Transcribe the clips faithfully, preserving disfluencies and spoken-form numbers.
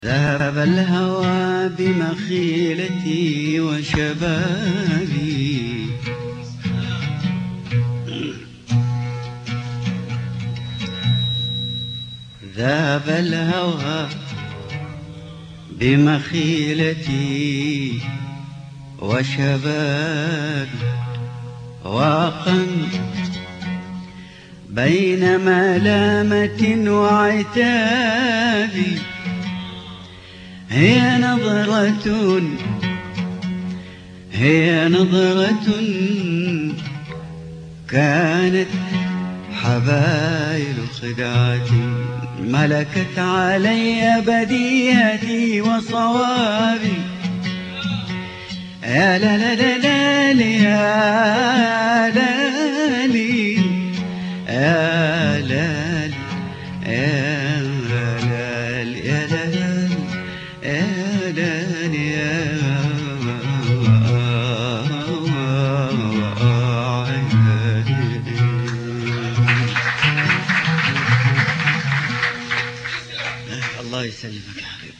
ذهب الهوى بمخيلتي وشبابي، ذهب الهوى بمخيلتي وشبابي، واقا بين ملامة وعتابي. هي نظرة هي نظرة كانت حبايل خدعتي، ملكت علي بديهتي وصوابي. يا لا لا لا لا يا لالي يا لالي يا لالي يا لالي يا الله يسلمك يا حبيبي.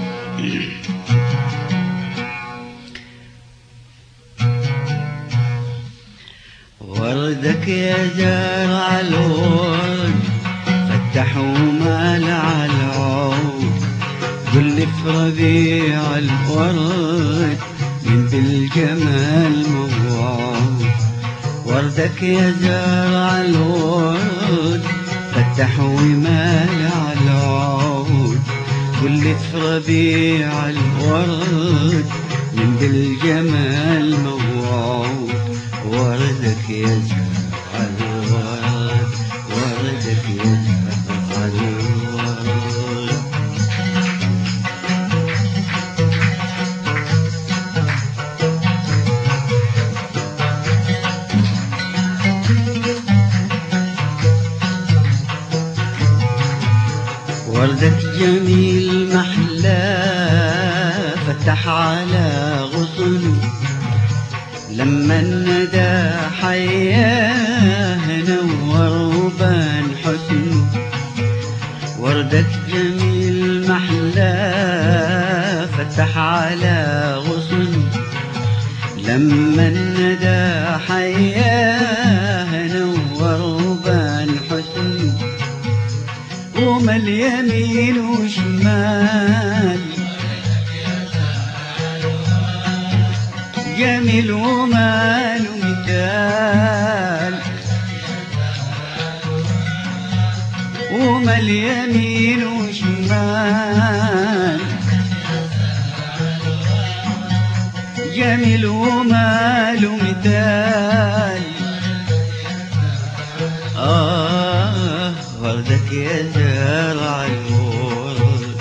وردك يا زارع الورد فتح ومالع العود، قل في ربيع الورد من بالجمال موعود. وردك يا زارع الورد فتح ومالع العود، قل في ربيع الورد من بالجمال موعود. وردك يا زارع الورد، وردك يا زارع الورد. وردك جميل محلى فتح على غصنه، لما الندى حياه نور وبان حسنه. وردك جميل محلى فتح على غصنه، لما الندى حياه نور وبان حسنه. ومال يمين وشمال جميل وماله مثال، ومال يمين وشمال جميل وماله مثال. آه وردك يا زارع الورد.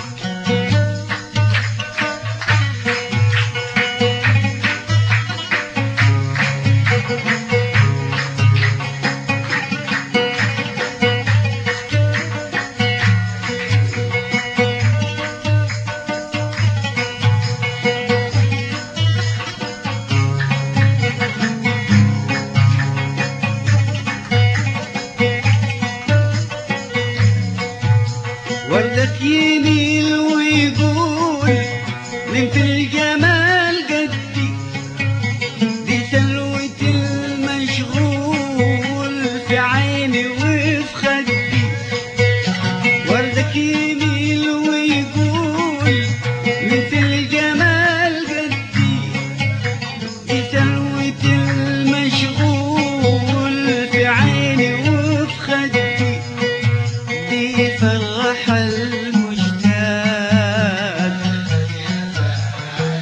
وردك يميل ويقول من في الجمال قدي، دي سلوة المشغول في عيني وفي خدي. وردك يميل ويقول من في الجمال قدي، دي سلوة المشغول في عيني وفي خدي. دي فرح المشتاق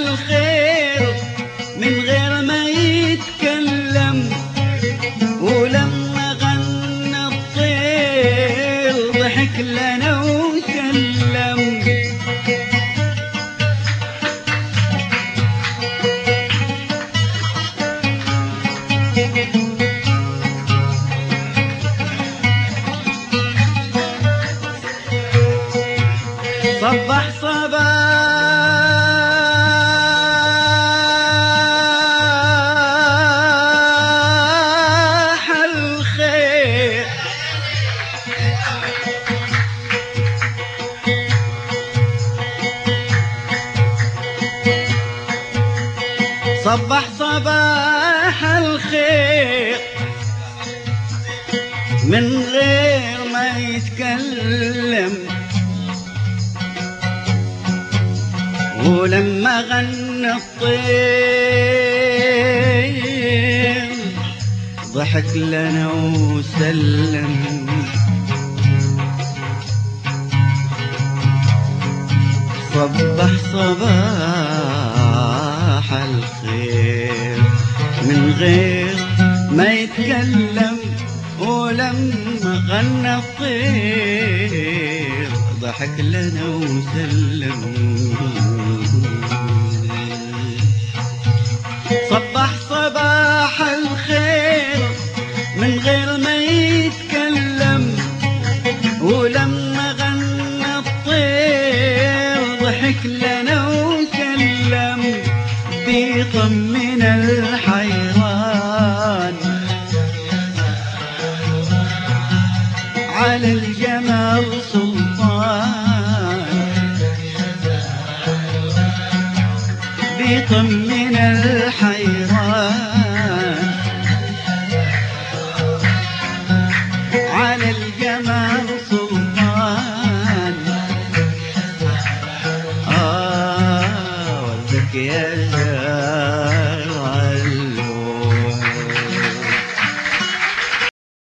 الخير من غير ما يتكلم، ولما غنى الطير ضحك لنا وسلم. صبح صباح الخير، صبح صباح الخير من غير ما يتكلم، ولما غنى الطير ضحك لنا وسلم. صبح صباح الخير من غير ما يتكلم، ولما غنى الطير ضحك لنا وسلم. صبح صباح الخير من غير ما يتكلم، ولما غنى الطير ضحك لنا وسلم. بيطمن الحيران على الجمال سلطان، بيطمن الحيران على الجمال سلطان. آه وردك يا